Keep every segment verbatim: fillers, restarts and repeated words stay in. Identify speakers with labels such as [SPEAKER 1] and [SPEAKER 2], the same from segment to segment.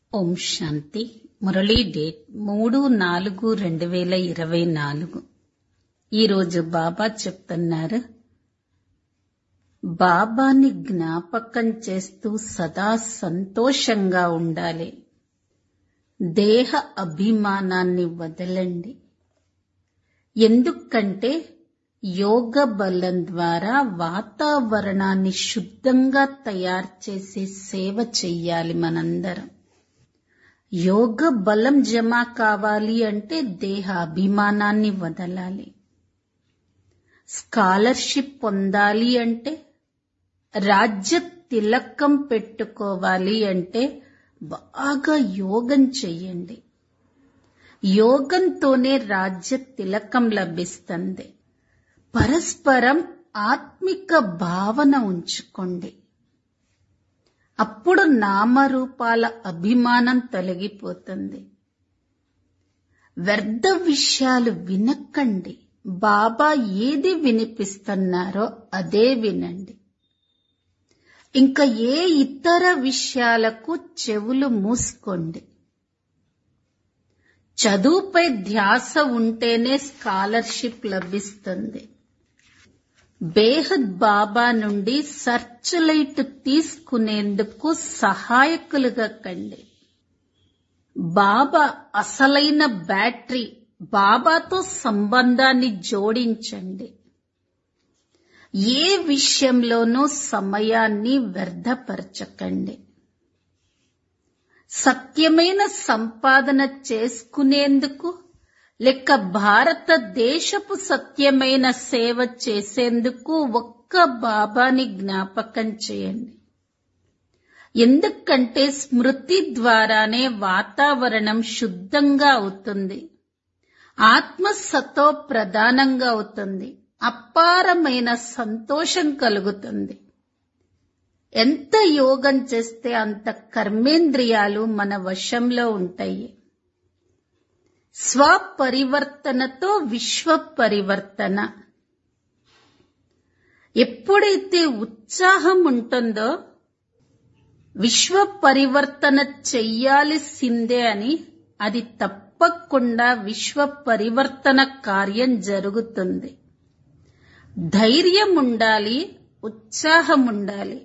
[SPEAKER 1] ఓం శాంతి. Murali date మూడు నాలుగు రెండు వేల ఇరవై నాలుగు. ఈరోజు బాబా చెప్తున్నారు, బాబాని జ్ఞాపకం చేస్తూ సదా సంతోషంగా ఉండాలి. దేహ అభిమానాన్ని వదలండి. ఎందుకంటే యోగ బలం ద్వారా వాతావరణాన్ని శుద్ధంగా తయారు చేసే సేవ చెయ్యాలి. మనందరం యోగ బలం జమ కావాలి అంటే దేహ అభిమానాన్ని వదలాలి. స్కాలర్షిప్ పొందాలి అంటే, రాజ్య తిలకం పెట్టుకోవాలి అంటే బాగా యోగం చెయ్యండి. యోగంతోనే రాజ్య తిలకం లభిస్తుంది. పరస్పరం ఆత్మిక భావన ఉంచుకోండి. అప్పుడు నామరూపాల అభిమానం తొలగిపోతుంది. వ్యర్థ విషయాలు వినకండి. బాబా ఏది వినిపిస్తున్నారో అదే వినండి. ఇంకా ఏ ఇతర విషయాలకు చెవులు మూసుకోండి. చదువుపై ధ్యాస ఉంటేనే స్కాలర్షిప్ లభిస్తుంది. బేహద్ బాబా నుండి సర్చ్ లైట్ తీసుకునేందుకు సహాయకులుగా కండి. బాబా అసలైన బ్యాటరీ. బాబాతో సంబంధాన్ని జోడించండి. ఏ విషయంలోనూ సమయాన్ని వ్యర్థపరచకండి. సత్యమైన సంపాదన చేసుకునేందుకు లేక భారతదేశపు సత్యమైన సేవ చేసేందుకు ఒక్క బాబాని జ్ఞాపకం చేయండి. ఎందుకంటే స్మృతి ద్వారానే వాతావరణం శుద్ధంగా అవుతుంది. ఆత్మ సతో ప్రధానంగా అవుతుంది. అపారమైన సంతోషం కలుగుతుంది. ఎంత యోగం చేస్తే అంత కర్మేంద్రియాలు మన వశంలో ఉంటాయి. స్వపరివర్తనతో విశ్వ పరివర్తన. ఎప్పుడైతే ఉత్సాహం ఉంటుందో విశ్వ పరివర్తన చెయ్యాల్సిందే అని, అది తప్పకుండా విశ్వ పరివర్తన కార్యం జరుగుతుంది. ధైర్యం ఉండాలి, ఉత్సాహం ఉండాలి.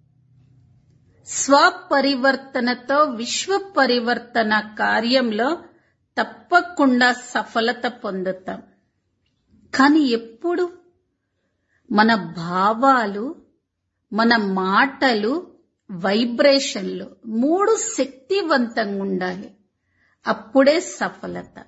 [SPEAKER 1] స్వపరివర్తనతో విశ్వ పరివర్తన కార్యంలో తప్పకుండా సఫలత పొందుతాం. కానీ ఎప్పుడు మన భావాలు, మన మాటలు, వైబ్రేషన్లు మూడు శక్తివంతంగా ఉండాలి. అప్పుడే సఫలత.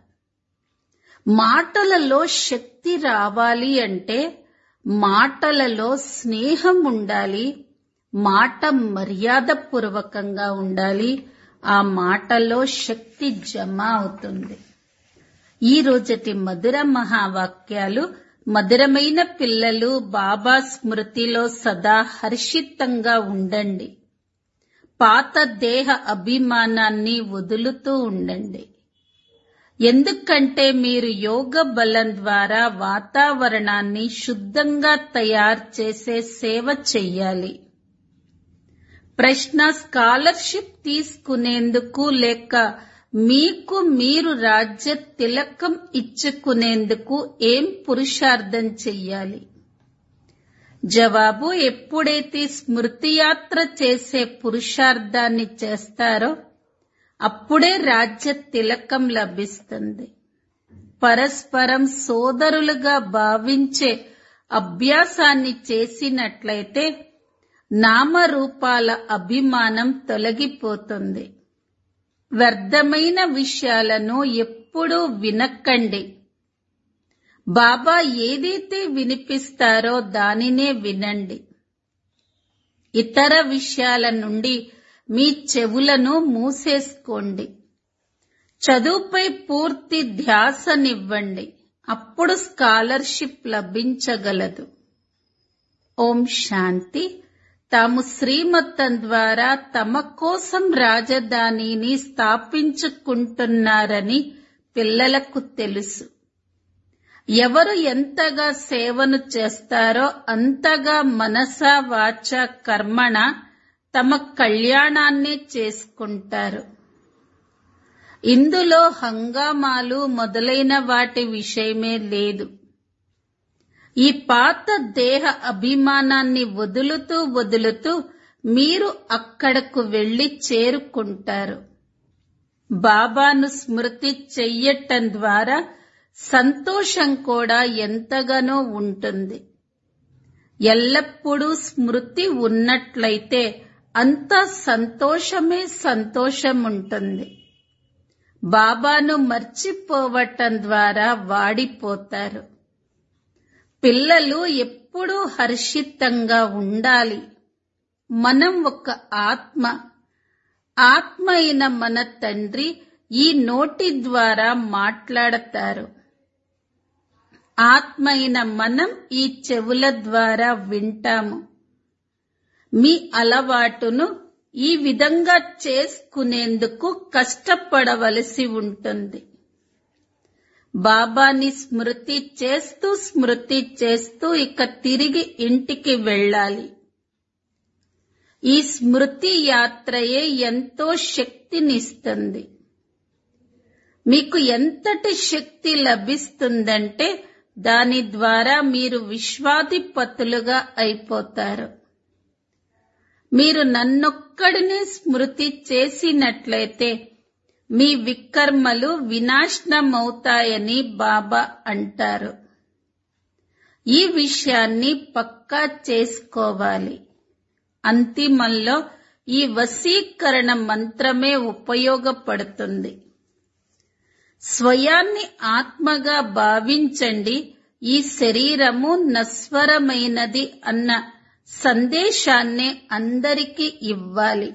[SPEAKER 1] మాటలలో శక్తి రావాలి అంటే మాటలలో స్నేహం ఉండాలి. మాట మర్యాదపూర్వకంగా ఉండాలి. ఆ మాటలో శక్తి జమ అవుతుంది. ఈ రోజటి మధుర మహావాక్యాలు. మధురమైన పిల్లలు, బాబా స్మృతిలో సదా హర్షితంగా ఉండండి. పాత దేహ అభిమానాన్ని వదులుతూ ఉండండి. ఎందుకంటే మీరు యోగ బలం ద్వారా వాతావరణాన్ని శుద్ధంగా తయారు చేసే సేవ చెయ్యాలి. ప్రశ్న: స్కాలర్షిప్ తీసుకునేందుకు లేక మీకు మీరు రాజ్య తిలకం ఇచ్చుకునేందుకు ఏం పురుషార్థం చెయ్యాలి? జవాబు: ఎప్పుడైతే స్మృతి యాత్ర చేసే పురుషార్థాన్ని చేస్తారో అప్పుడే రాజ్య తిలకం లభిస్తుంది. పరస్పరం సోదరులుగా భావించే అభ్యాసాన్ని చేసినట్లయితే నామరూపాల అభిమానం తొలగిపోతుంది. వ్యర్థమైన విషయాలను ఎప్పుడూ వినకండి. బాబా ఏదైతే వినిపిస్తారో దానినే వినండి. ఇతర విషయాల నుండి మీ చెవులను మూసేసుకోండి. చదువుపై పూర్తి ధ్యాసనివ్వండి. అప్పుడు స్కాలర్షిప్ లభించగలదు. ఓం శాంతి. తాము శ్రీమతం ద్వారా తమ కోసం రాజధానిని స్థాపించుకుంటున్నారని పిల్లలకు తెలుసు. ఎవరు ఎంతగా సేవను చేస్తారో అంతగా మనస వాచ కర్మణ తమ కళ్యాణాన్ని చేసుకుంటారు. ఇందులో హంగామాలు మొదలైన వాటి విషయమే లేదు. ఈ పాత దేహ అభిమానాన్ని వదులుతూ వదులుతూ మీరు అక్కడకు వెళ్లి చేరుకుంటారు. బాబాను స్మృతి చెయ్యటం ద్వారా సంతోషం కూడా ఎంతగానో ఉంటుంది. ఎల్లప్పుడూ స్మృతి ఉన్నట్లయితే అంత సంతోషమే సంతోషం ఉంటుంది. బాబాను మర్చిపోవటం ద్వారా వాడిపోతారు. పిల్లలు ఎప్పుడూ హర్షితంగా ఉండాలి. మనం ఒక ఆత్మ. ఆత్మ అయిన మన తండ్రి ఈ నోటి ద్వారా మాట్లాడతారు. ఆత్మ అయిన మనం ఈ చెవుల ద్వారా వింటాము. మీ అలవాటును ఈ విధంగా చేసుకునేందుకు కష్టపడవలసి ఉంటుంది. బాబాని స్మృతి చేస్తూ స్మృతి చేస్తూ ఇక తిరిగి ఇంటికి వెళ్ళాలి. ఈ స్మృతి యాత్రయే ఎంతో శక్తినిస్తుంది. మీకు ఎంతటి శక్తి లభిస్తుందంటే దాని ద్వారా మీరు విశ్వాధిపతులుగా అయిపోతారు. మీరు నన్నొక్కడినే స్మృతి చేసినట్లయితే మీ వికర్మలు వినాశనమవుతాయని బాబా అంటారు. ఈ విషయాన్ని పక్కా చేసుకోవాలి. అంతిమంలో ఈ వశీకరణ మంత్రమే ఉపయోగపడుతుంది. స్వయాన్ని ఆత్మగా భావించండి. ఈ శరీరము నశ్వరమైనది అన్న సందేశాన్నే అందరికీ ఇవ్వాలి.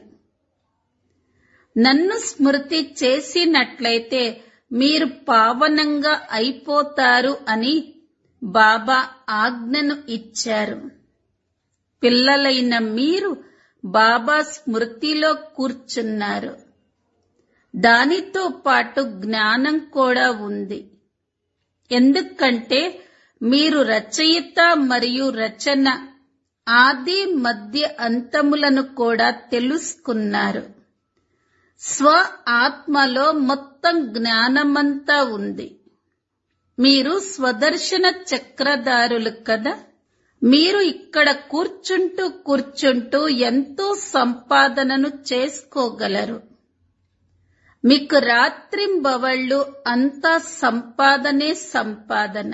[SPEAKER 1] నన్ను స్మృతి చేసినట్లయితే మీరు పావనంగా అయిపోతారు అని బాబా ఆజ్ఞను ఇచ్చారు. పిల్లలైన మీరు బాబా స్మృతిలో కూర్చున్నారు. దానితో పాటు జ్ఞానం కూడా ఉంది. ఎందుకంటే మీరు రచయిత మరియు రచన ఆది మధ్య అంతములను కూడా తెలుసుకున్నారు. స్వ ఆత్మలో మొత్తం జ్ఞానమంతా ఉంది. మీరు స్వదర్శన చక్రధారులు కదా. మీరు ఇక్కడ కూర్చుంటూ కూర్చుంటూ ఎంతో సంపాదనను చేసుకోగలరు. మీకు రాత్రింబవళ్ళు అంతా సంపాదనే సంపాదన.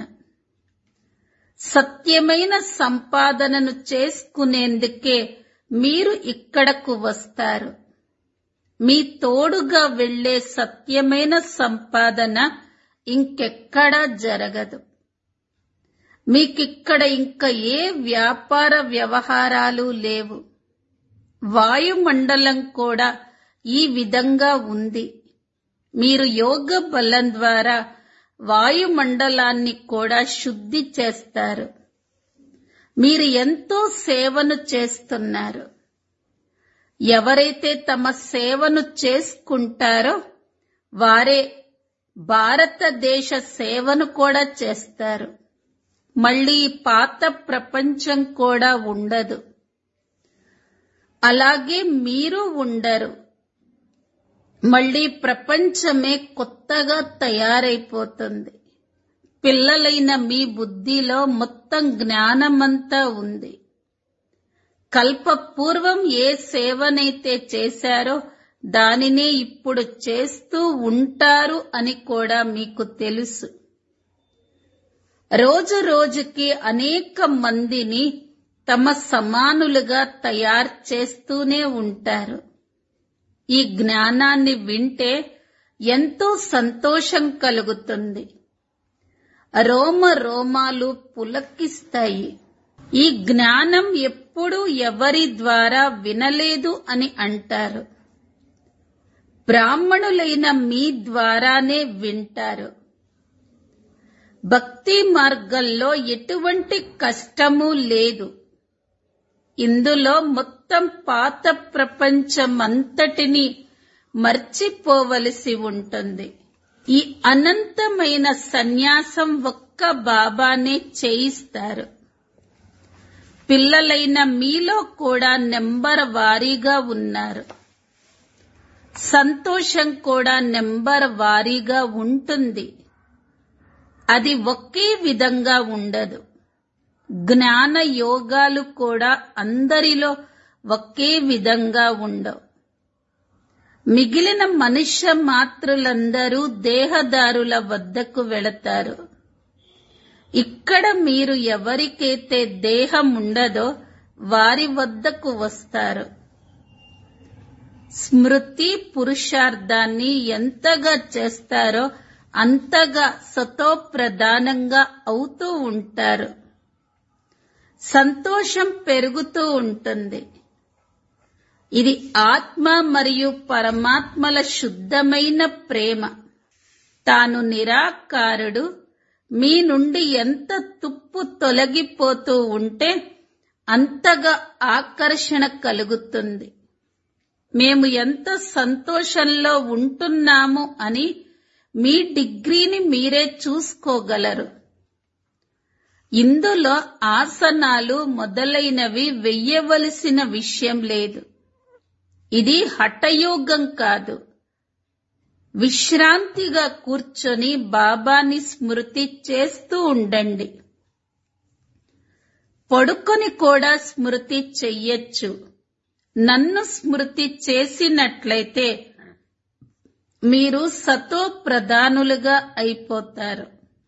[SPEAKER 1] సత్యమైన సంపాదనను చేసుకునేందుకే మీరు ఇక్కడకు వస్తారు. మీ తోడుగా వెళ్లే సత్యమైన సంపాదన ఇంకెక్కడా జరగదు. మీకిక్కడ ఇంకా ఏ వ్యాపార వ్యవహారాలు లేవు. వాయుమండలం కూడా ఈ విధంగా ఉంది. మీరు యోగ బలం ద్వారా వాయుమండలాన్ని కూడా శుద్ధి చేస్తారు. మీరు ఎంతో సేవను చేస్తున్నారు. ఎవరైతే తమ సేవను చేసుకుంటారో వారే భారతదేశ సేవను కూడా చేస్తారు. మళ్ళీ పాత ప్రపంచం కూడా ఉండదు. అలాగే మీరు ఉండరు. మళ్ళీ ప్రపంచమే కొత్తగా తయారైపోతుంది. పిల్లలైన మీ బుద్ధిలో మొత్తం జ్ఞానమంతా ఉంది. కల్పపూర్వం ఏ సేవనైతే చేశారో దానినే ఇప్పుడు చేస్తూ ఉంటారు అని కూడా మీకు తెలుసు. రోజు రోజుకి అనేక మందిని తమ సమానులుగా తయారు చేస్తూనే ఉంటారు. ఈ జ్ఞానాన్ని వింటే ఎంతో సంతోషం కలుగుతుంది. రోమ రోమాలు పులకిస్తాయి. ఈ జ్ఞానం ఎప్పుడూ ఎవరి ద్వారా వినలేదు అని అంటారు. బ్రాహ్మణులైన మీ ద్వారానే వింటారు. భక్తి మార్గంలో ఎటువంటి కష్టము లేదు. ఇందులో మొత్తం పాత ప్రపంచమంతటిని మర్చిపోవలసి ఉంటుంది. ఈ అనంతమైన సన్యాసం ఒక్క బాబానే చేయిస్తారు. పిల్లలైన మీలో కూడా నెంబర్ వారీగా ఉన్నారు. సంతోషం కూడా నెంబర్ వారీగా ఉంటుంది. అది ఒకే విధంగా ఉండదు. జ్ఞాన యోగాలు కూడా అందరిలో ఒకే విధంగా ఉండవు. మిగిలిన మనుష్య మాత్రులందరూ దేహదారుల వద్దకు వెళతారు. ఇక్కడ మీరు ఎవరికైతే దేహం ఉండదో వారి వద్దకు వస్తారు. స్మృతి పురుషార్థాన్ని ఎంతగా చేస్తారో అంతగా సతోప్రధానంగా అవుతూ ఉంటారు. సంతోషం పెరుగుతూ ఉంటుంది. ఇది ఆత్మ మరియు పరమాత్మల శుద్ధమైన ప్రేమ. తాను నిరాకారుడు. మీ నుండి ఎంత తుప్పు తొలగిపోతూ ఉంటే అంతగా ఆకర్షణ కలుగుతుంది. మేము ఎంత సంతోషంలో ఉంటున్నాము అని మీ డిగ్రీని మీరే చూసుకోగలరు. ఇందులో ఆసనాలు మొదలైనవి వెయ్యవలసిన విషయం లేదు. ఇది హఠయోగం కాదు. విశ్రాంతిగా కూర్చొని బాబాని స్మృతి చేస్తూ ఉండండి. పడుకొని కూడా స్మృతి చెయ్యొచ్చు. నన్ను స్మృతి చేసినట్లయితే మీరు సతో ప్రధానులుగా అయిపోతారు.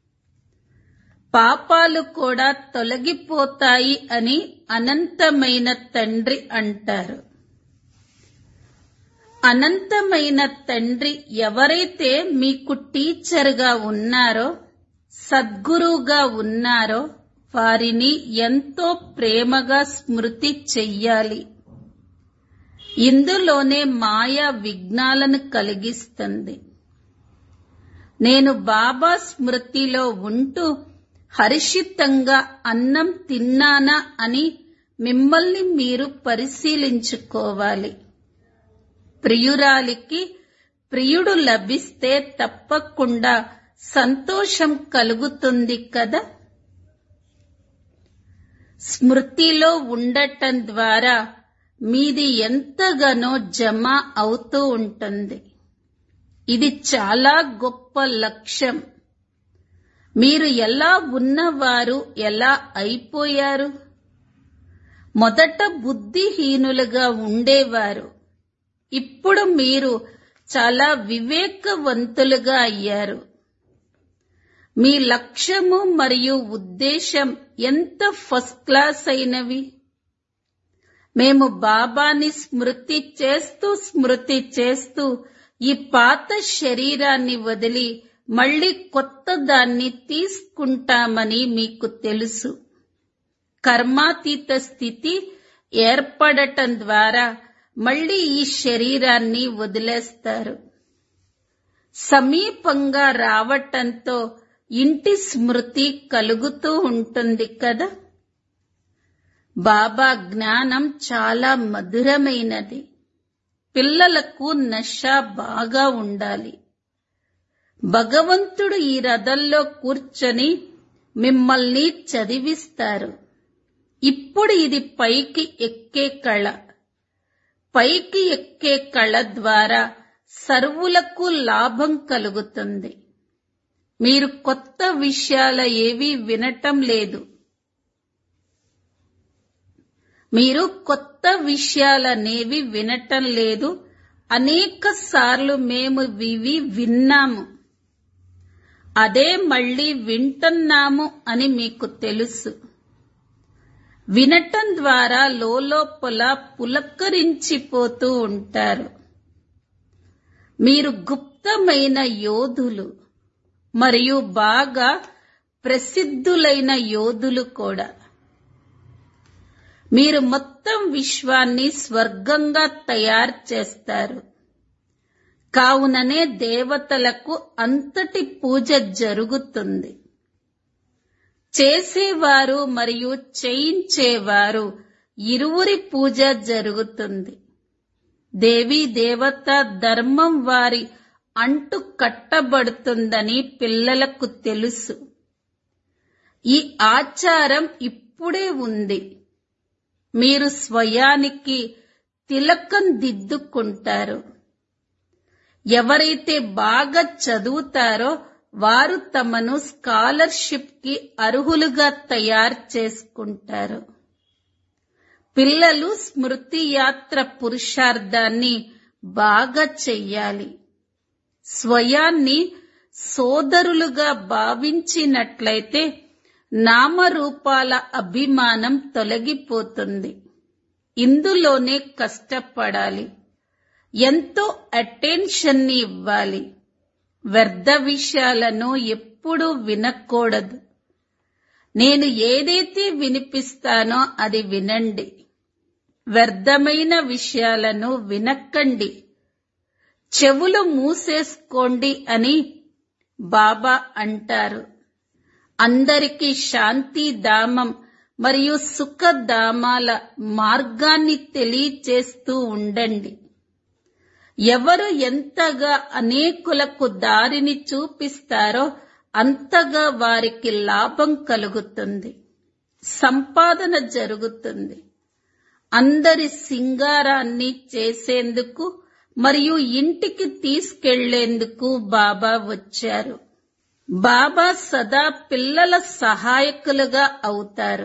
[SPEAKER 1] పాపాలు కూడా తొలగిపోతాయి అని అనంతమైన తండ్రి అంటారు. అనంతమైన తండ్రి ఎవరైతే మీకు టీచర్గా ఉన్నారో, సద్గురువుగా ఉన్నారో వారిని ఎంతో ప్రేమగా స్మృతి చెయ్యాలి. ఇందులోనే మాయా విఘ్నాలను కలిగిస్తుంది. నేను బాబా స్మృతిలో ఉంటూ హర్షితంగా అన్నం తిన్నానా అని మిమ్మల్ని మీరు పరిశీలించుకోవాలి. ప్రియురాలికి ప్రియుడు లభిస్తే తప్పకుండా సంతోషం కలుగుతుంది కదా. స్మృతిలో ఉండటం ద్వారా మీది ఎంతగానో జమ అవుతూ ఉంటుంది. ఇది చాలా గొప్ప లక్ష్యం. మీరు ఎలా ఉన్నవారు ఎలా అయిపోయారు? మొదట బుద్ధిహీనులుగా ఉండేవారు. ఇప్పుడు మీరు చాలా వివేకవంతులుగా అయ్యారు. మీ లక్ష్యము మరియు ఉద్దేశం ఎంత ఫస్ట్ క్లాస్ అయినవి. మేము బాబాని స్మృతి చేస్తూ స్మృతి చేస్తూ ఈ పాత శరీరాన్ని వదిలి మళ్ళీ కొత్త దాన్ని తీసుకుంటామని మీకు తెలుసు. కర్మాతీత స్థితి ఏర్పడటం ద్వారా మళ్ళీ ఈ శరీరాన్ని వదిలేస్తారు. సమీపంగా రావటంతో ఇంటి స్మృతి కలుగుతూ ఉంటుంది కదా. బాబా జ్ఞానం చాలా మధురమైనది. పిల్లలకు నష బాగా ఉండాలి. భగవంతుడు ఈ రథంలో కూర్చొని మిమ్మల్ని చదివిస్తారు. ఇప్పుడు ఇది పైకి ఎక్కే కళ. పైకి ఎక్కే కళ ద్వారా సర్వులకు లాభం కలుగుతుంది. మీరు కొత్త విషయాల ఏవీ వినటం లేదు. మీరు కొత్త విషయాలనేవి వినటం లేదు. అనేక సార్లు మేము ఇవి విన్నాము, అదే మళ్ళీ వింటున్నాము అని మీకు తెలుసు. వినటం ద్వారా లోలోపల పులకరించిపోతూ ఉంటారు. మీరు గుప్తమైన యోధులు మరియు బాగా ప్రసిద్ధులైన యోధులు కూడా. మీరు మొత్తం విశ్వాన్ని స్వర్గంగా తయారు చేస్తారు. కావుననే దేవతలకు అంతటి పూజ జరుగుతుంది. చేసేవారు మరియు చేయించేవారు ఇరువురి పూజ జరుగుతుంది. దేవీ దేవత ధర్మం వారి అంటు కట్టబడుతుందని పిల్లలకు తెలుసు. ఈ ఆచారం ఇప్పుడే ఉంది. మీరు స్వయానికి తిలకం దిద్దుకుంటారు. ఎవరైతే బాగా చదువుతారో వారు తమను స్కాలర్షిప్ కి అర్హులుగా తయారు చేసుకుంటారు. పిల్లలు స్మృతి యాత్ర పురుషార్థాన్ని బాగా చెయ్యాలి. స్వయాన్ని సోదరులుగా భావించినట్లయితే నామరూపాల అభిమానం తొలగిపోతుంది. ఇందులోనే కష్టపడాలి. ఎంతో అటెన్షన్ ని ఇవ్వాలి. వ్యర్థ విషయాలను ఎప్పుడూ వినకూడదు. నేను ఏదైతే వినిపిస్తానో అది వినండి. వ్యర్థమైన విషయాలను వినకండి. చెవులు మూసేసుకోండి అని బాబా అంటారు. అందరికీ శాంతిధామం మరియు సుఖధామాల మార్గాన్ని తెలియచేస్తూ ఉండండి. ఎవరు ఎంతగా అనేకులకు దారిని చూపిస్తారో అంతగా వారికి లాభం కలుగుతుంది, సంపాదన జరుగుతుంది. అందరి సింగారాన్ని చేసేందుకు మరియు ఇంటికి తీసుకెళ్లేందుకు బాబా వచ్చారు. బాబా సదా పిల్లల సహాయకులుగా అవుతారు.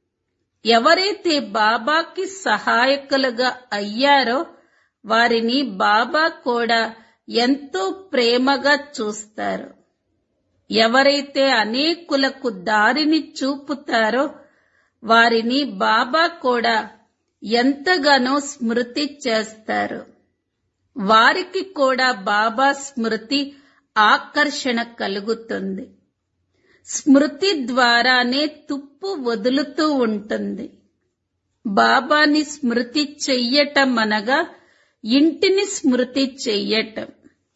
[SPEAKER 1] ఎవరైతే బాబాకి సహాయకులుగా అయ్యారో వారిని బాబా కూడా ఎంతో ప్రేమగా చూస్తారు. ఎవరైతే అనేకులకు దారిని చూపుతారో వారిని బాబా కూడా ఎంతగానో స్మృతి చేస్తారు. వారికి కూడా బాబా స్మృతి ఆకర్షణ కలుగుతుంది. స్మృతి ద్వారానే తుప్పు వదులుతూ ఉంటుంది. బాబాని స్మృతి చెయ్యటం అనగా ఇంటిని స్మృతి చెయ్యటం.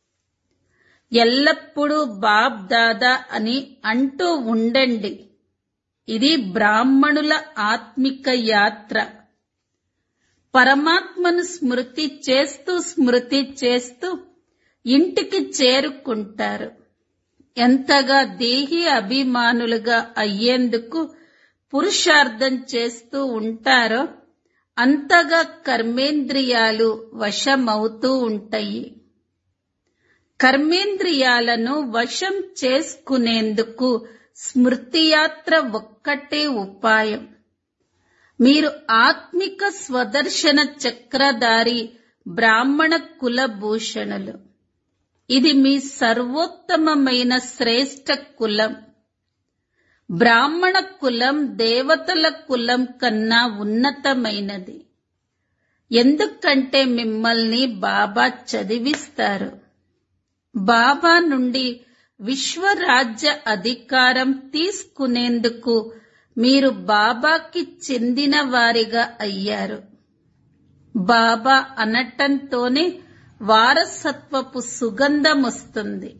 [SPEAKER 1] ఎల్లప్పుడూ బాబ్ దాదా అని అంటూ ఉండండి. ఇది బ్రాహ్మణుల ఆత్మిక యాత్ర. పరమాత్మను స్మృతి చేస్తూ స్మృతి చేస్తూ ఇంటికి చేరుకుంటారు. ఎంతగా దేహి అభిమానులుగా అయ్యేందుకు పురుషార్థం చేస్తూ ఉంటారో అంతగా కర్మేంద్రియాలు వశమవుతూ ఉంటాయి. కర్మేంద్రియాలను వశం చేసుకునేందుకు స్మృతి యాత్ర ఒక్కటే ఉపాయం. మీరు ఆత్మిక స్వదర్శన చక్రధారి బ్రాహ్మణ కులభూషణులు. ఇది మీ సర్వోత్తమమైన శ్రేష్ఠ కులం. బ్రాహ్మణ కులం దేవతల కులం కన్నా ఉన్నతమైనది. ఎందుకంటే మిమ్మల్ని బాబా చదివిస్తారు. బాబా నుండి విశ్వరాజ్య అధికారం తీసుకునేందుకు మీరు బాబాకి చెందిన వారిగా అయ్యారు. బాబా అనటంతోనే వారసత్వపు సుగంధం వస్తుంది.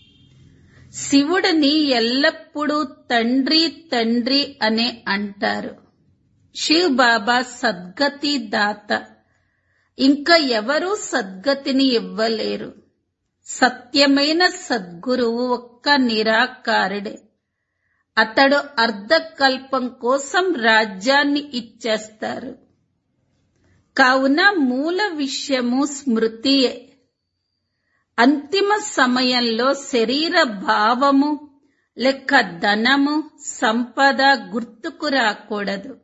[SPEAKER 1] శివుడిని ఎల్లప్పుడూ తండ్రి తండ్రి అనే అంటారు. శివ్ బాబా సద్గతి దాత. ఇంకా ఎవరూ సద్గతిని ఇవ్వలేరు. సత్యమైన సద్గురువు ఒక్క నిరాకారుడే. అతడు అర్ధకల్పం కోసం రాజ్యాన్ని ఇచ్చేస్తారు. కావున మూల విషయము స్మృతియే. అంతిమ సమయంలో శరీర భావము లేక ధనము సంపద గుర్తుకు రాకూడదు.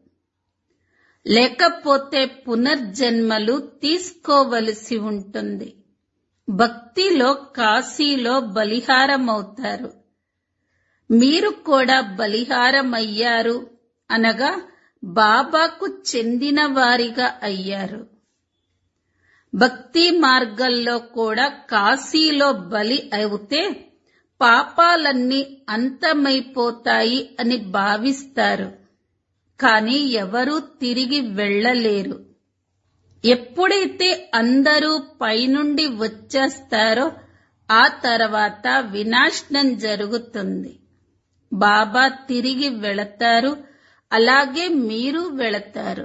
[SPEAKER 1] లేకపోతే పునర్జన్మలు తీసుకోవలసి ఉంటుంది. భక్తిలో కాశీలో బలిహారమవుతారు. మీరు కూడా బలిహారమయ్యారు అనగా బాబాకు చెందిన వారిగా అయ్యారు. భక్తి మార్గంలో కూడా కాశీలో బలి అవుతే పాపాలన్నీ అంతమైపోతాయి అని భావిస్తారు. కానీ ఎవరూ తిరిగి వెళ్ళలేరు. ఎప్పుడైతే అందరూ పైనుండి వచ్చేస్తారో ఆ తర్వాత వినాశనం జరుగుతుంది. బాబా తిరిగి వెళతారు. అలాగే మీరు వెళతారు.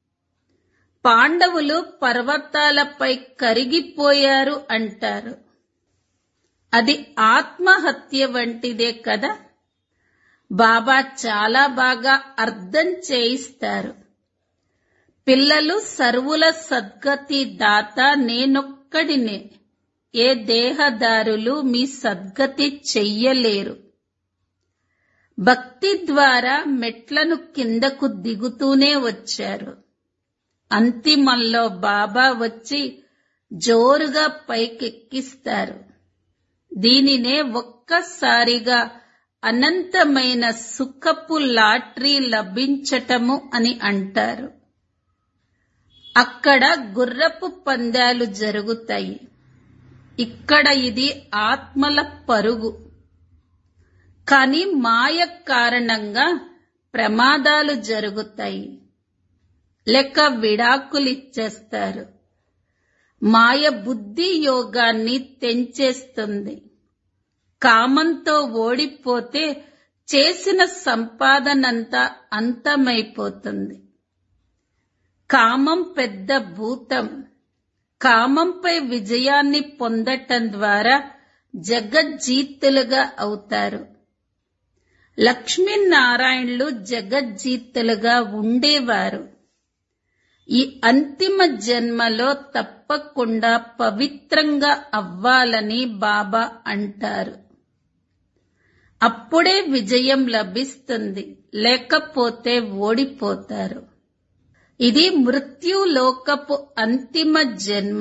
[SPEAKER 1] పాండవులు పర్వతాలపై కరిగిపోయారు అంటారు. అది ఆత్మహత్య వంటిదే కదా. బాబా చాలా బాగా అర్థం చేయిస్తారు. పిల్లలు సర్వుల సద్గతి దాత నేనొక్కడినే. ఏ దేహదారులు మీ సద్గతి చెయ్యలేరు. భక్తి ద్వారా మెట్లను కిందకు దిగుతూనే వచ్చారు. అంతిమంలో బాబా వచ్చి జోరుగా పైకెక్కిస్తారు. దీనినే ఒక్కసారిగా అనంతమైన సుఖపు లాటరీ లభించటము అని అంటారు. అక్కడ గుర్రపు పందాలు జరుగుతాయి. ఇక్కడ ఇది ఆత్మల పరుగు. కానీ మాయ కారణంగా ప్రమాదాలు జరుగుతాయి. లేక విడాకులిచ్చేస్తారు. మాయ బుద్ధి యోగాన్ని తెంచేస్తుంది. కామంతో ఓడిపోతే చేసిన సంపాదనంతా అంతమైపోతుంది. కామం పెద్ద భూతం. కామంపై విజయాన్ని పొందటం ద్వారా జగజ్జీతులుగా అవుతారు. లక్ష్మీనారాయణులు జగజ్జీతులుగా ఉండేవారు. ఈ అంతిమ జన్మలో తప్పకుండా పవిత్రంగా అవ్వాలని బాబా అంటారు. అప్పుడే విజయం లభిస్తుంది, లేకపోతే ఓడిపోతారు. ఇది మృత్యులోకపు అంతిమ జన్మ.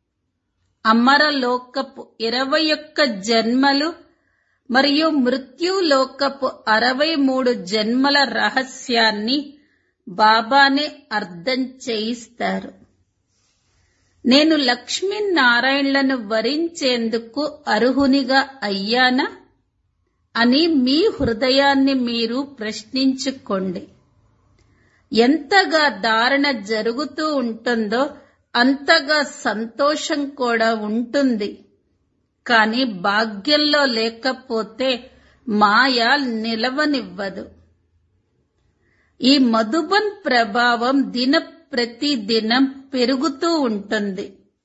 [SPEAKER 1] అమరలోకపు ఇరవై ఒక్క జన్మలు మరియు మృత్యులోకపు అరవై మూడు జన్మల రహస్యాన్ని బాబానే అర్థం చేయిస్తారు. నేను లక్ష్మీనారాయణులను వరించేందుకు అర్హునిగా అయ్యానా అని మీ హృదయాన్ని మీరు ప్రశ్నించుకోండి. ఎంతగా ధారణ జరుగుతూ ఉంటుందో అంతగా సంతోషం కూడా ఉంటుంది. కానీ భాగ్యంలో లేకపోతే మాయ నిలవనివ్వదు. ఈ మధుబన్ ప్రభావం దిన ప్రతి దినం పెరుగుతూ ఉంటుంది.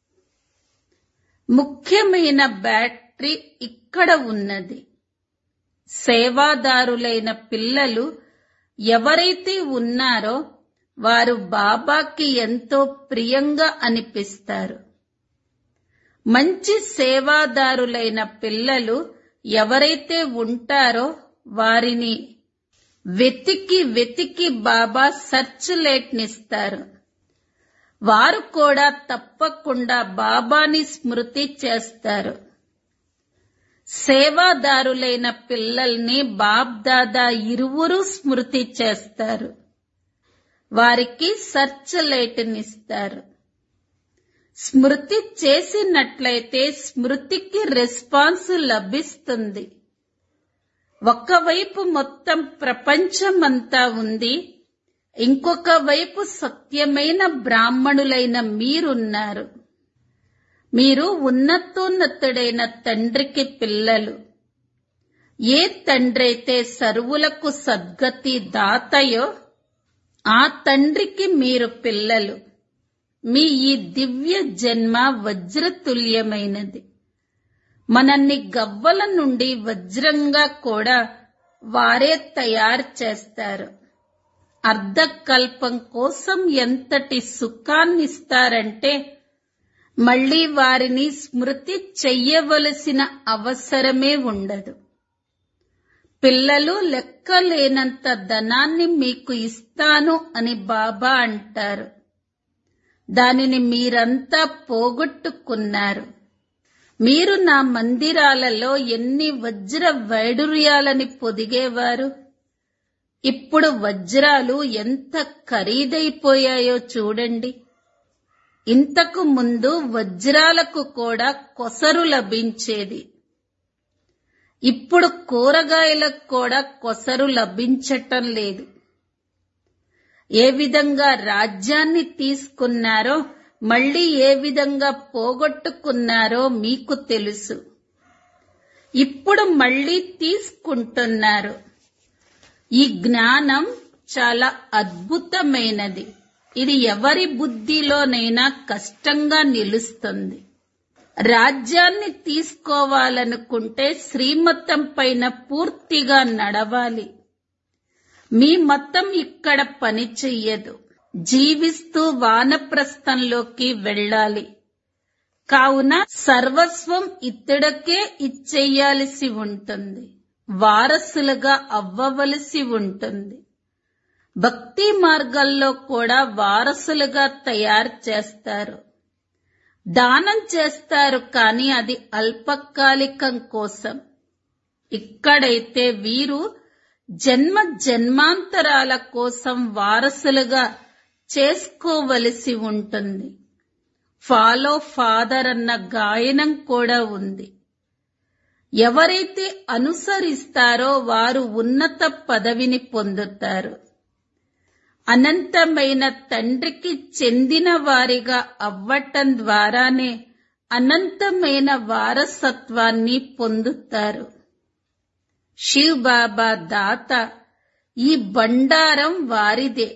[SPEAKER 1] ముఖ్యమైన బ్యాటరీ ఇక్కడ ఉన్నది. సేవాదారులైన పిల్లలు ఎవరైతే ఉన్నారో వారు బాబాకి ఎంతో ప్రియంగా అనిపిస్తారు. మంచి సేవాదారులైన పిల్లలు ఎవరైతే ఉంటారో వారిని వెతికి వెతికి బాబా సర్చ్ లైట్నిస్తారు. వారు కూడా తప్పకుండా బాబాని స్మృతి చేస్తారు. సేవాదారులైన పిల్లల్ని బాబ్ దాదా ఇరువురు స్మృతి చేస్తారు. వారికి సర్చ్ లైట్నిస్తారు. స్మృతి చేసినట్లయితే స్మృతికి రెస్పాన్స్ లభిస్తుంది. ఒకవైపు మొత్తం ప్రపంచమంతా ఉంది, ఇంకొక వైపు సత్యమైన బ్రాహ్మణులైన మీరున్నారు. మీరు ఉన్నతోన్నతుడైన తండ్రికి పిల్లలు. ఏ తండ్రైతే సర్వులకు సద్గతి దాతయో ఆ తండ్రికి మీరు పిల్లలు. మీ ఈ దివ్య జన్మ వజ్రతుల్యమైనది. మనల్ని గవ్వల నుండి వజ్రంగా కూడా వారే తయారు చేస్తారు. అర్ధకల్పం కోసం ఎంతటి సుఖాన్నిస్తారంటే మళ్లీ వారిని స్మృతి చెయ్యవలసిన అవసరమే ఉండదు. పిల్లలు లెక్కలేనంత ధనాన్ని మీకు ఇస్తాను అని బాబా అంటారు. దానిని మీరంతా పోగొట్టుకున్నారు. మీరు నా మందిరాలలో ఎన్ని వజ్ర వైడూర్యాలని పొదిగేవారు. ఇప్పుడు వజ్రాలు ఎంత ఖరీదైపోయాయో చూడండి. ఇంతకు ముందు వజ్రాలకు కూడా కొసరు లభించేది. ఇప్పుడు కూరగాయలకు కూడా కొసరు లభించటం లేదు. ఏ విధంగా రాజ్యాన్ని తీసుకున్నారో మళ్లీ ఏ విధంగా పోగొట్టుకున్నారో మీకు తెలుసు. ఇప్పుడు మళ్లీ తీసుకుంటున్నారు. ఈ జ్ఞానం చాలా అద్భుతమైనది. ఇది ఎవరి బుద్ధిలోనైనా కష్టంగా నిలుస్తుంది. రాజ్యాన్ని తీసుకోవాలనుకుంటే శ్రీమతం పైన పూర్తిగా నడవాలి. మీ మతం ఇక్కడ పని చెయ్యదు. జీవిస్తూ వానప్రస్థంలోకి వెళ్ళాలి. కావున సర్వస్వం ఇతడికే ఇచ్చేయాల్సి ఉంటుంది, వారసులుగా అవ్వవలసి ఉంటుంది. భక్తి మార్గాల్లో కూడా వారసులుగా తయారు చేస్తారు. దానం చేస్తారు, కానీ అది అల్పకాలికం కోసం. ఇక్కడైతే వీరు జన్మ జన్మాంతరాల కోసం వారసులుగా చేసుకోవలసి ఉంటుంది. ఫాలో ఫాదర్ అన్న గాయనం కూడా ఉంది. ఎవరైతే అనుసరిస్తారో వారు ఉన్నత పదవిని పొందుతారు. అనంతమైన తండ్రికి చెందిన వారిగా అవ్వటం ద్వారానే అనంతమైన వారసత్వాన్ని పొందుతారు. శివ్ బాబా దాత, ఈ బండారం వారిదే.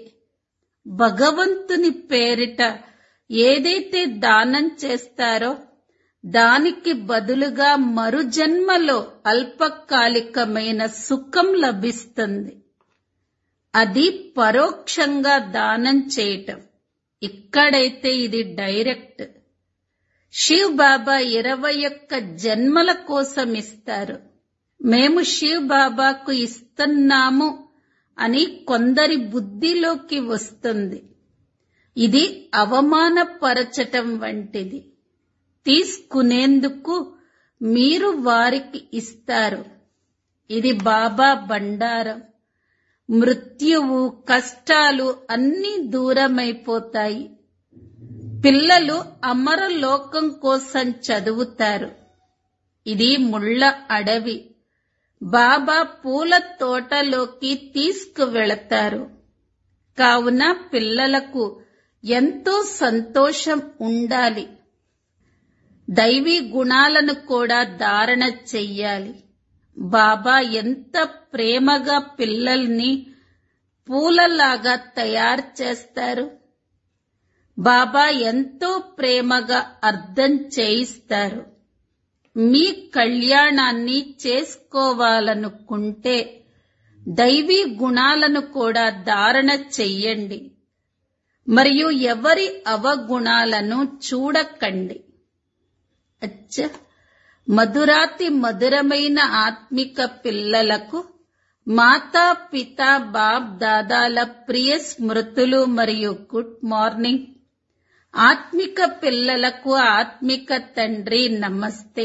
[SPEAKER 1] భగవంతుని పేరిట ఏదైతే దానం చేస్తారో దానికి బదులుగా మరుజన్మలో అల్పకాలికమైన సుఖం లభిస్తుంది. అది పరోక్షంగా దానం చేయటం. ఇక్కడైతే ఇది డైరెక్ట్. శివ్ బాబా ఇరవై ఒక్క జన్మల కోసం ఇస్తారు. మేము శివ్ బాబాకు ఇస్తున్నాము అని కొందరి బుద్ధిలోకి వస్తుంది. ఇది అవమానపరచటం వంటిది. తీసుకునేందుకు మీరు వారికి ఇస్తారు. ఇది బాబా బండారం. మృత్యువు, కష్టాలు అన్నీ దూరమైపోతాయి. పిల్లలు అమరలోకం కోసం చదువుతారు. ఇది ముళ్ళ అడవి. బాబా పూల తోటలోకి తీసుకువెళతారు. కావున పిల్లలకు ఎంతో సంతోషం ఉండాలి. దైవీ గుణాలను కూడా ధారణ చెయ్యాలి. బాబా ఎంత ప్రేమగా పిల్లల్ని పూలలాగా తయారు చేస్తారు. బాబా ఎంతో ప్రేమగా అర్థం చేయిస్తారు. మీ కళ్యాణాన్ని చేసుకోవాలనుకుంటే దైవీ గుణాలను కూడా ధారణ చెయ్యండి. మరియు ఎవరి అవగుణాలను చూడకండి. అచ్చ, మధురాతి మధురమైన ఆత్మిక పిల్లలకు మాతా పిత బాప్ దాదాల ప్రియ స్మృతులు మరియు గుడ్ మార్నింగ్. ఆత్మిక పిల్లలకు ఆత్మిక తండ్రి నమస్తే.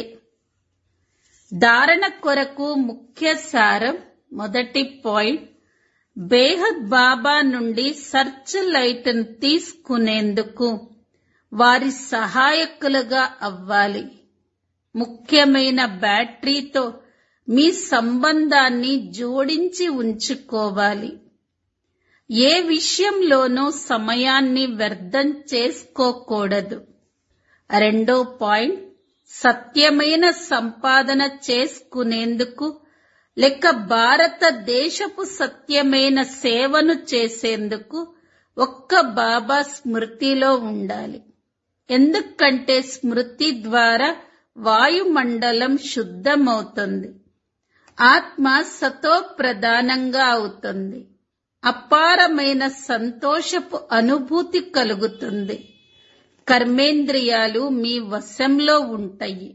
[SPEAKER 1] ధారణ కొరకు ముఖ్య సారం. మొదటి పాయింట్, బేహద్ బాబా నుండి సర్చ్ లైట్ ను తీసుకునేందుకు వారి సహాయకులుగా అవ్వాలి. ముఖ్యమైన బ్యాటరీతో మీ సంబంధాన్ని జోడించి ఉంచుకోవాలి. ఏ విషయంలోనూ సమయాన్ని వ్యర్థం చేసుకోకూడదు. రెండో పాయింట్, సత్యమైన సంపాదన చేసుకునేందుకు లేక భారతదేశపు సత్యమైన సేవను చేసేందుకు ఒక్క బాబా స్మృతిలో ఉండాలి. ఎందుకంటే స్మృతి ద్వారా వాయుమండలం శుద్ధమవుతుంది. ఆత్మ సతో ప్రధానంగా అవుతుంది. అపారమైన సంతోషపు అనుభూతి కలుగుతుంది. కర్మేంద్రియాలు మీ వశంలో ఉంటాయి.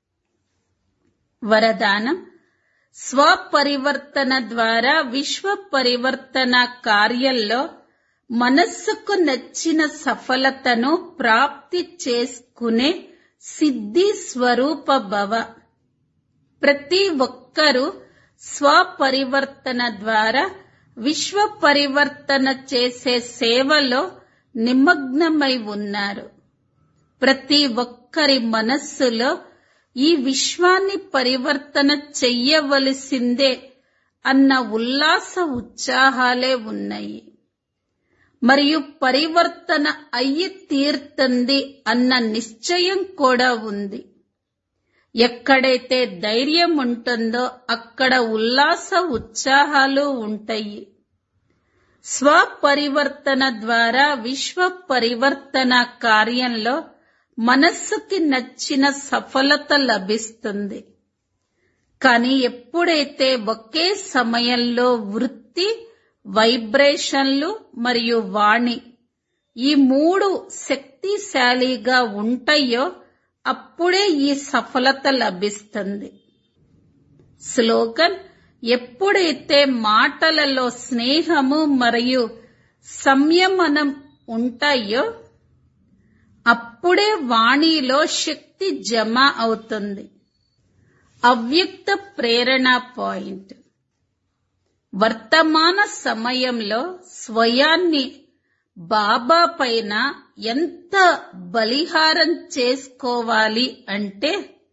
[SPEAKER 1] వరదానం, స్వపరివర్తన ద్వారా విశ్వ పరివర్తన కార్యంలో మనస్సుకు నచ్చిన సఫలతను ప్రాప్తి చేసుకునే సిద్ధి స్వరూప భవ. ప్రతి ఒక్కరూ స్వపరివర్తన ద్వారా విశ్వ పరివర్తన చేసే సేవలో నిమగ్నమై ఉన్నారు. ప్రతి ఒక్కరి మనస్సులో ఈ విశ్వాన్ని పరివర్తన చెయ్యవలసిందే అన్న ఉల్లాస ఉత్సాహాలే ఉన్నాయి. మరియు పరివర్తన అయ్యి తీరుతుంది అన్న నిశ్చయం కూడా ఉంది. ఎక్కడైతే ధైర్యం ఉంటుందో అక్కడ ఉల్లాస ఉత్సాహాలు ఉంటాయి. స్వపరివర్తన ద్వారా విశ్వ పరివర్తన కార్యంలో మనస్సుకి నచ్చిన సఫలత లభిస్తుంది. కానీ ఎప్పుడైతే ఒకే సమయంలో వృత్తి, వైబ్రేషన్లు మరియు వాణి ఈ మూడు శక్తిశాలిగా ఉంటాయో అప్పుడే ఈ సఫలత లభిస్తుంది. స్లోగన్: ఎప్పుడైతే మాటలలో స్నేహము మరియు సంయమనం ఉంటాయో అప్పుడే వాణిలో శక్తి జమ అవుతుంది. అవ్యక్త ప్రేరణ పాయింట్: వర్తమాన సమయంలో స్వయాన్ని బాబా పైన ఎంత బలిహారం చేసుకోవాలి అంటే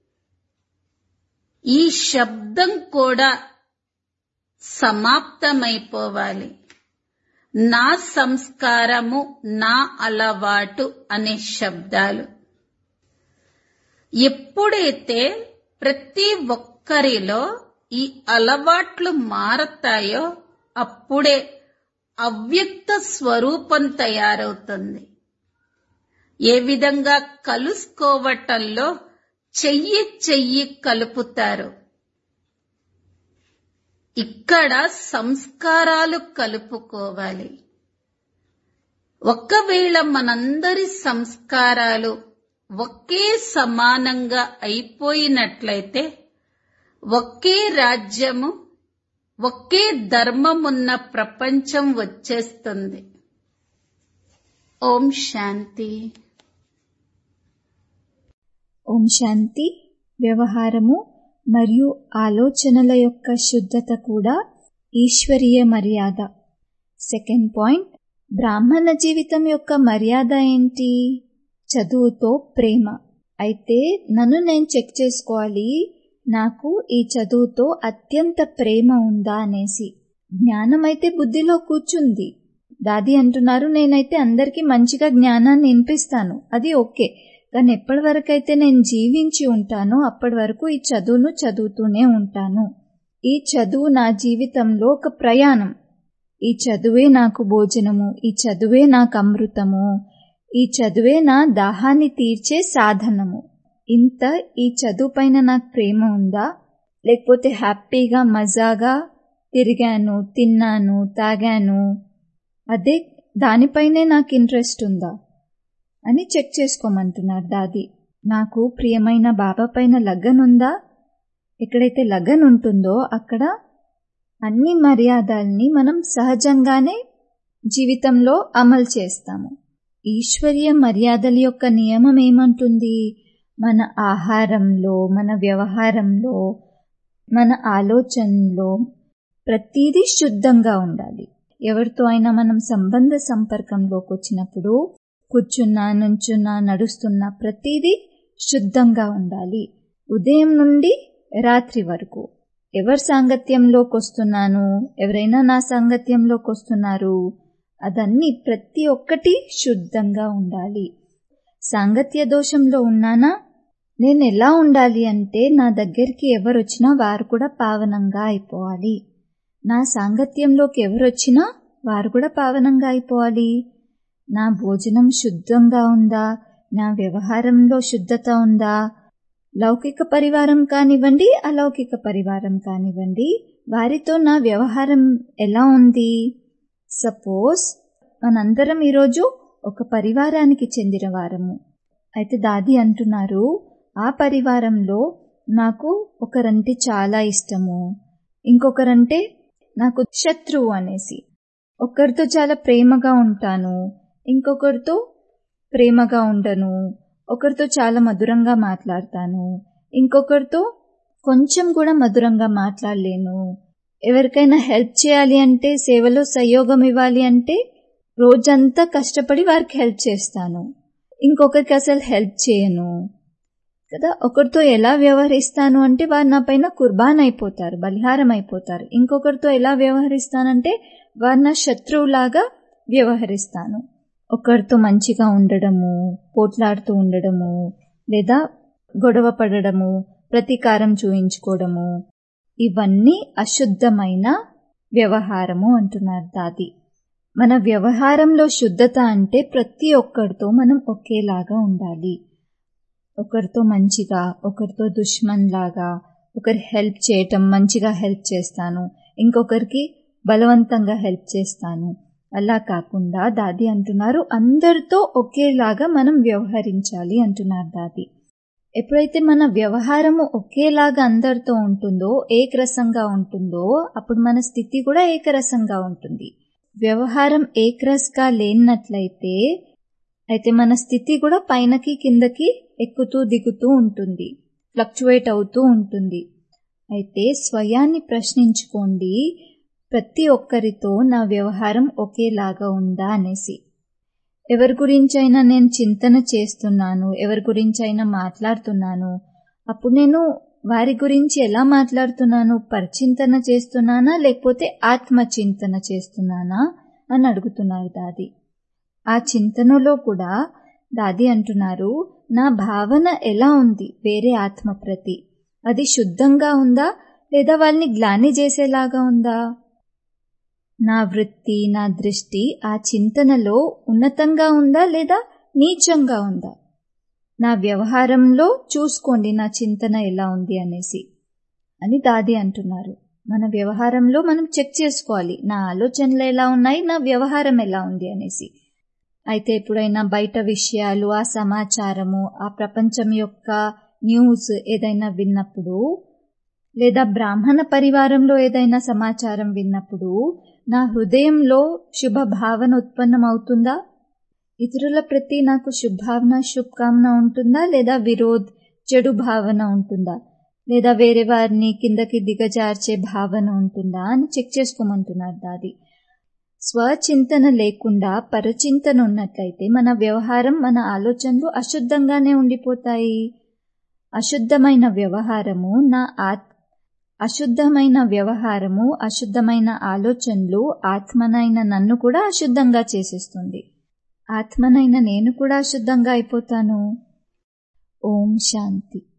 [SPEAKER 1] ఈ శబ్దం కూడా సమాప్తమైపోవాలి. నా సంస్కారము, నా అలవాటు అనే శబ్దాలు ఎప్పుడైతే ప్రతి ఒక్కరిలో ఈ అలవాట్లు మారతాయో అప్పుడే అవ్యక్త స్వరూపం తయారవుతుంది. ఏ విధంగా కలుసుకోవటంలో చెయ్యి చెయ్యి కలుపుతారు, ఇక్కడ సంస్కారాలు కలుపుకోవాలి. ఒకవేళ మనందరి సంస్కారాలు ఒకే సమానంగా అయిపోయినట్లయితే ఒకే రాజ్యము, ఒకే ధర్మమున్న ప్రపంచం వచ్చేస్తుంది. ఓం శాంతి.
[SPEAKER 2] ఓం శాంతి. వ్యవహారము మరియు ఆలోచనల యొక్క శుద్ధత కూడా ఈశ్వరీయ మర్యాద. సెకండ్ పాయింట్: బ్రాహ్మణ జీవితం యొక్క మర్యాద ఏంటి? చదువుతో ప్రేమ. అయితే నన్ను నేను చెక్ చేసుకోవాలి, నాకు ఈ చదువుతో అత్యంత ప్రేమ ఉందా అనేసి. జ్ఞానం అయితే బుద్ధిలో కూర్చుంది. దాది అంటున్నారు, నేనైతే అందరికీ మంచిగా జ్ఞానాన్ని వినిపిస్తాను, అది ఓకే. కానీ ఎప్పటి వరకైతే నేను జీవించి ఉంటానో అప్పటి వరకు ఈ చదువును చదువుతూనే ఉంటాను. ఈ చదువు నా జీవితంలో ఒక ప్రయాణం. ఈ చదువే నాకు భోజనము, ఈ చదువే నాకు అమృతము, ఈ చదువే నా దాహాన్ని తీర్చే సాధనము. ఇంత ఈ చదువు పైన నాకు ప్రేమ ఉందా? లేకపోతే హ్యాపీగా మజాగా తిరిగాను, తిన్నాను, తాగాను, అదే దానిపైనే నాకు ఇంట్రెస్ట్ ఉందా అని చెక్ చేసుకోమంటున్నారు దాది. నాకు ప్రియమైన బాబా పైన లగన్ ఉందా? ఎక్కడైతే లగన్ ఉంటుందో అక్కడ అన్ని మర్యాదల్ని మనం సహజంగానే జీవితంలో అమలు చేస్తాము. ఈశ్వరీయ మర్యాదల యొక్క నియమం ఏమంటుంది? మన ఆహారంలో, మన వ్యవహారంలో, మన ఆలోచనలో ప్రతిదీ శుద్ధంగా ఉండాలి. ఎవరితో అయినా మనం సంబంధ సంపర్కంలోకి వచ్చినప్పుడు కూర్చున్నా, నుంచున్నా, నడుస్తున్నా ప్రతిదీ శుద్ధంగా ఉండాలి. ఉదయం నుండి రాత్రి వరకు ఎవరి సాంగత్యంలోకి వస్తున్నాను, ఎవరైనా నా సాంగత్యంలోకి వస్తున్నారు, అదన్నీ ప్రతి ఒక్కటి శుద్ధంగా ఉండాలి. సాంగత్య దోషంలో ఉన్నానా? నేను ఎలా ఉండాలి అంటే నా దగ్గరికి ఎవరు వచ్చినా వారు కూడా పావనంగా అయిపోవాలి. నా సాంగత్యంలోకి ఎవరు వచ్చినా వారు కూడా పావనంగా అయిపోవాలి. నా భోజనం శుద్ధంగా ఉందా? నా వ్యవహారంలో శుద్ధత ఉందా? లౌకిక పరివారం కానివ్వండి, అలౌకిక పరివారం కానివ్వండి, వారితో నా వ్యవహారం ఎలా ఉంది? సపోజ్ మనందరం ఈరోజు ఒక పరివారానికి చెందిన వారము. అయితే దాది అంటున్నారు, ఆ పరివారంలో నాకు ఒకరంటే చాలా ఇష్టము, ఇంకొకరంటే నాకు శత్రువు అనేసి. ఒకరితో చాలా ప్రేమగా ఉంటాను, ఇంకొకరితో ప్రేమగా ఉండను. ఒకరితో చాలా మధురంగా మాట్లాడతాను, ఇంకొకరితో కొంచెం కూడా మధురంగా మాట్లాడలేను. ఎవరికైనా హెల్ప్ చేయాలి అంటే, సేవలో సహయోగం ఇవ్వాలి అంటే రోజంతా కష్టపడి వారికి హెల్ప్ చేస్తాను, ఇంకొకరికి అసలు హెల్ప్ చేయను కదా. ఒకరితో ఎలా వ్యవహరిస్తాను అంటే వారు నా పైన కుర్బాన్ అయిపోతారు, బలిహారం అయిపోతారు. ఇంకొకరితో ఎలా వ్యవహరిస్తానంటే వారు నా శత్రువులాగా వ్యవహరిస్తాను. ఒకరితో మంచిగా ఉండడము, పోట్లాడుతూ ఉండడము, లేదా గొడవ పడడము, ప్రతీకారం చూయించుకోవడము, ఇవన్నీ అశుద్ధమైన వ్యవహారము అంటున్నారు దాది. మన వ్యవహారంలో శుద్ధత అంటే ప్రతి ఒక్కరితో మనం ఒకేలాగా ఉండాలి. ఒకరితో మంచిగా, ఒకరితో దుష్మన్ లాగా, ఒకరి హెల్ప్ చేయటం, మంచిగా హెల్ప్ చేస్తాను, ఇంకొకరికి బలవంతంగా హెల్ప్ చేస్తాను, అలా కాకుండా దాది అంటున్నారు అందరితో ఒకేలాగా మనం వ్యవహరించాలి అంటున్నారు దాది. ఎప్పుడైతే మన వ్యవహారము ఒకేలాగా అందరితో ఉంటుందో, ఏకరసంగా ఉంటుందో, అప్పుడు మన స్థితి కూడా ఏకరసంగా ఉంటుంది. వ్యవహారం ఏకరసంగా లేనట్లయితే అయితే మన స్థితి కూడా పైనకి కిందకి ఎక్కుతూ దిగుతూ ఉంటుంది, ఫ్లక్చువేట్ అవుతూ ఉంటుంది. అయితే స్వయాన్ని ప్రశ్నించుకోండి, ప్రతి ఒక్కరితో నా వ్యవహారం ఒకేలాగా ఉందా అనేసి. ఎవరి గురించైనా నేను చింతన చేస్తున్నాను, ఎవరి గురించైనా మాట్లాడుతున్నాను, అప్పుడు నేను వారి గురించి ఎలా మాట్లాడుతున్నాను? పరిచింతన చేస్తున్నానా లేకపోతే ఆత్మచింతన చేస్తున్నానా అని అడుగుతున్నారు దాది. ఆ చింతనలో కూడా దాది అంటున్నారు, నా భావన ఎలా ఉంది వేరే ఆత్మ ప్రతి, అది శుద్ధంగా ఉందా లేదా వాళ్ళని గ్లాని చేసేలాగా ఉందా? నా వృత్తి, నా దృష్టి ఆ చింతనలో ఉన్నతంగా ఉందా లేదా నీచంగా ఉందా? నా వ్యవహారంలో చూసుకోండి నా చింతన ఎలా ఉంది అనేసి అని దాది అంటున్నారు. మన వ్యవహారంలో మనం చెక్ చేసుకోవాలి, నా ఆలోచనలు ఎలా ఉన్నాయి, నా వ్యవహారం ఎలా ఉంది అనేసి. అయితే ఎప్పుడైనా బయట విషయాలు, ఆ సమాచారము, ఆ ప్రపంచం యొక్క న్యూస్ ఏదైనా విన్నప్పుడు, లేదా బ్రాహ్మణ పరివారంలో ఏదైనా సమాచారం విన్నప్పుడు నా హృదయంలో శుభ భావన ఉత్పన్నం అవుతుందా? ఇతరుల ప్రతి నాకు శుభావన, శుభకామన ఉంటుందా లేదా విరోధ్, చెడు భావన ఉంటుందా, లేదా వేరే వారిని కిందకి దిగజార్చే భావన ఉంటుందా అని చెక్ చేసుకోమంటున్నారు దాది. స్వచింతన లేకుండా పరచింతన ఉన్నట్లయితే మన వ్యవహారం, మన ఆలోచనలు అశుద్ధంగానే ఉండిపోతాయి. అశుద్ధమైన వ్యవహారము నా ఆత్ అశుద్ధమైన వ్యవహారము అశుద్ధమైన ఆలోచనలు ఆత్మనైన నన్ను కూడా అశుద్ధంగా చేసేస్తుంది. ఆత్మనైన నేను కూడా అశుద్ధంగా అయిపోతాను. ఓం శాంతి.